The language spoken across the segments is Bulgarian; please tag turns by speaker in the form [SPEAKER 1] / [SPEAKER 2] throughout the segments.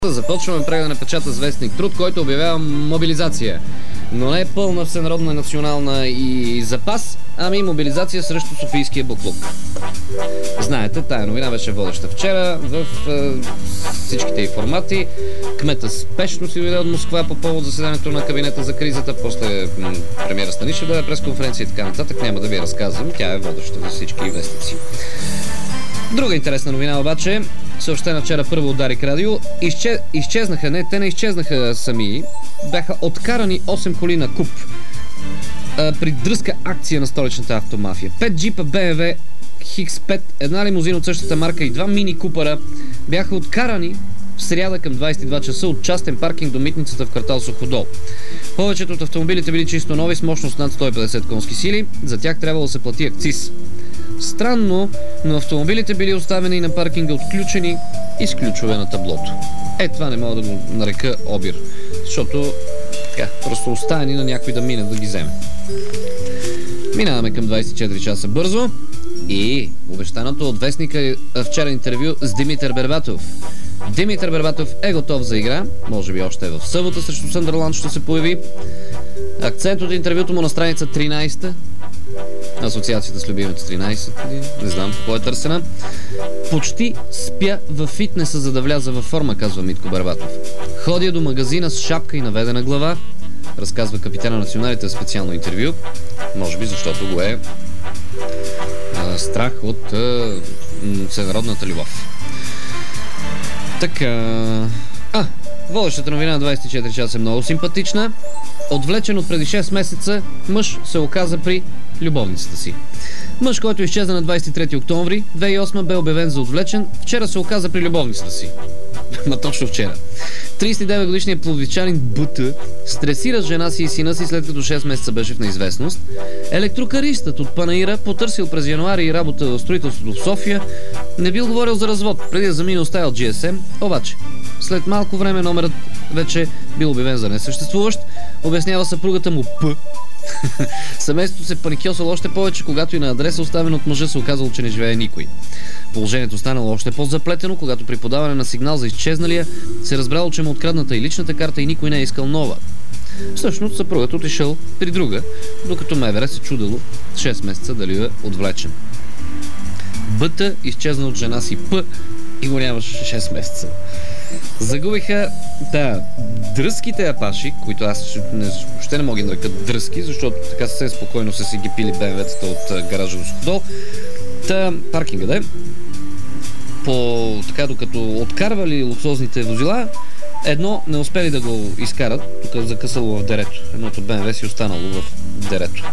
[SPEAKER 1] Започваме преглед на печата с вестник Труд, който обявява мобилизация. Но не пълна всенародна, национална и запас, ами мобилизация срещу Софийския буклук. Знаете, тая новина беше водеща вчера в всичките й формати. Кмета спешно си дойде от Москва по повод заседанието на кабинета за кризата, после премиера Станишев даде пресконференция и така нататък. Няма да ви разказвам, тя е водеща за всички вестници. Друга интересна новина обаче, съобщена вчера първо от Дарик Радио, изчезнаха, те не изчезнаха сами, бяха откарани 8 коли на куп при дръзка акция на столичната автомафия. 5 джипа BMW X5, една лимузина от същата марка и 2 мини купъра бяха откарани в сряда към 22 часа от частен паркинг до митницата в квартал Суходол. Повечето от автомобилите били чисто нови с мощност над 150 конски сили, за тях трябвало да се плати акциз. Странно, но автомобилите били оставени на паркинга отключени и с ключове на таблото. Това не мога да го нарека обир, защото просто оставени на някой да мине да ги вземе. Минаваме към 24 часа бързо и обещаното от вестника вчера интервю с Димитър Бербатов. Димитър Бербатов е готов за игра, може би още в събота срещу Съндърланд ще се появи. Акцент от интервюто му на страница 13, асоциацията с любимите 13, не знам какво е търсена. Почти спя във фитнеса, за да вляза във форма, казва Митко Барбатов. Ходя до магазина с шапка и наведена глава, разказва капитана на националите в специално интервю. Може би защото го е страх от всенародната любов. Така... водещата новина на 24 часа е много симпатична. Отвлечен от преди 6 месеца, мъж се оказа при любовницата си. Мъж, който изчезна на 23 октомври 2008, бе обявен за отвлечен. Вчера се оказа при любовницата си. Точно вчера. 39-годишният пловдивчанин БТ стресира жена си и сина си, след като 6 месеца беше в неизвестност. Електрокаристът от Панаира потърсил през януари и работа в строителството в София. Не бил говорил за развод, преди да замине оставил GSM, обаче след малко време номерът вече бил обявен за несъществуващ, обяснява съпругата му П. Семейството се паникьосало още повече, когато и на адреса, оставен от мъжа, се оказало, че не живее никой. Положението станало още по-заплетено, когато при подаване на сигнал за изчезналия се разбрало, че му открадната и личната карта и никой не е искал нова. Всъщност съпругът отишъл при друга, докато МВР се чудило 6 месеца дали е отвлечен. Бъта изчезна от жена си П и го нямаше 6 месеца. Загубиха дръзките апаши, които аз ще не мога да нарека дръзки, защото така съвсем спокойно са си ги пили БМВ-тата от гаража до Суходол. Паркинга докато откарвали луксозните возила, едно не успели да го изкарат, тук закъсало в дерето. Едното БМВ си останало в дерето.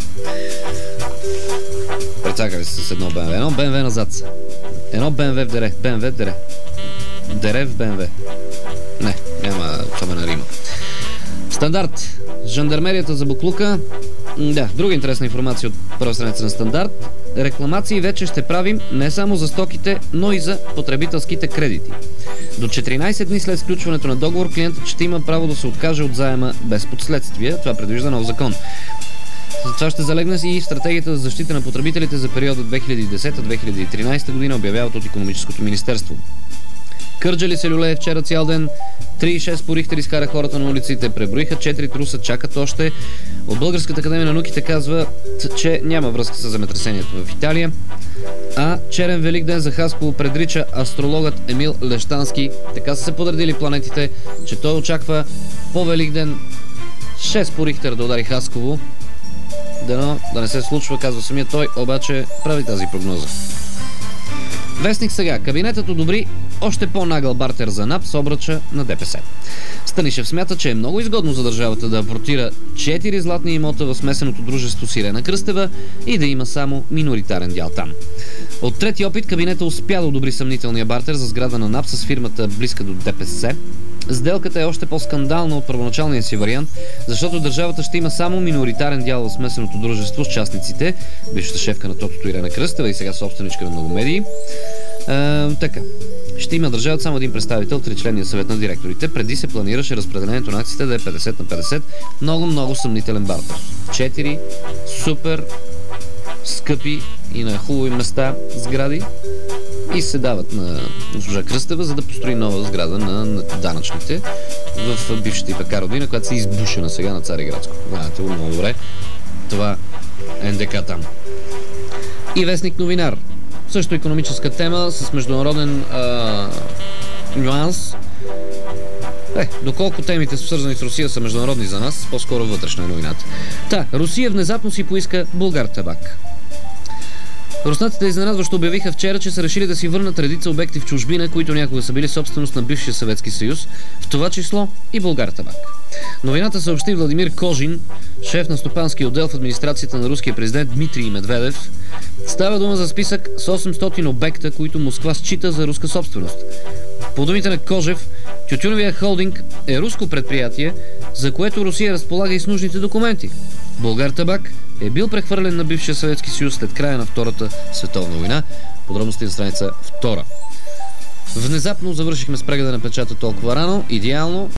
[SPEAKER 1] Прецакали се с едно БМВ. Едно БМВ назад са. Едно БМВ в дере. БМВ в дере. Дере в БМВ. Не, няма особена рима. Стандарт. Жандармерията за буклука. Друга интересна информация от първа страница на Стандарт. Рекламации вече ще правим не само за стоките, но и за потребителските кредити. До 14 дни след сключването на договор, клиентът ще има право да се откаже от заема без последствия. Това предвижда нов закон. Това ще залегне и в стратегията за защита на потребителите за периода 2010-2013 година, обявяват от Икономическото министерство. Кърджали се люлее вчера цял ден. 3,6 по Рихтер изкара хората на улиците, преброиха 4 труса, чакат още. От Българската академия на науките казва, че няма връзка с земетресението в Италия. А черен велик ден за Хасково предрича астрологът Емил Лещански. Така са се подредили планетите, че той очаква по велик ден 6 по Рихтер да удари Хасково. Да не се случва, казва самия той, обаче прави тази прогноза. Вестник сега. Кабинетът одобри още по-нагъл бартер за НАП с обръча на ДПС. Станишев смята, че е много изгодно за държавата да апортира 4 златни имота в смесеното дружество Сирена Кръстева и да има само миноритарен дял там. От трети опит кабинета успя да одобри съмнителния бартер за сграда на НАП с фирмата близка до ДПС. Сделката е още по-скандална от първоначалния си вариант, защото държавата ще има само миноритарен дял в смесеното дружество с частниците, бившата шефка на Тотото Ирена Кръстева и сега собственичка на много медии. Ще има държавата само един представител, 3-членния съвет на директорите. Преди се планираше разпределението на акциите да е 50 на 50. Много съмнителен бартер. 4 супер скъпи и на хубави места сгради и се дават на госпожа Кръстева, за да построи нова сграда на данъчните в бившата ИПК родина, която се избушена сега на Цариградско. Знаете го много добре. Това НДК там. И вестник Новинар. Също икономическа тема с международен нюанс. Доколко темите свързани с Русия са международни за нас, по-скоро вътрешна е новината. Русия внезапно си поиска Булгартабак. Руснаците изненадващо обявиха вчера, че са решили да си върнат редица обекти в чужбина, които някога са били собственост на бившия Съветски съюз, в това число и Булгартабак. Новината съобщи Владимир Кожин, шеф на стопанския отдел в администрацията на руския президент Дмитрий Медведев. Става дума за списък с 800 обекта, които Москва счита за руска собственост. По думите на Кожев, тютюновия холдинг е руско предприятие, за което Русия разполага и с нужните документи. Булгартабак е бил прехвърлен на бившия Съветски съюз след края на Втората световна война. Подробности на страница 2. Внезапно завършихме с прегледа на печата толкова рано. Идеално.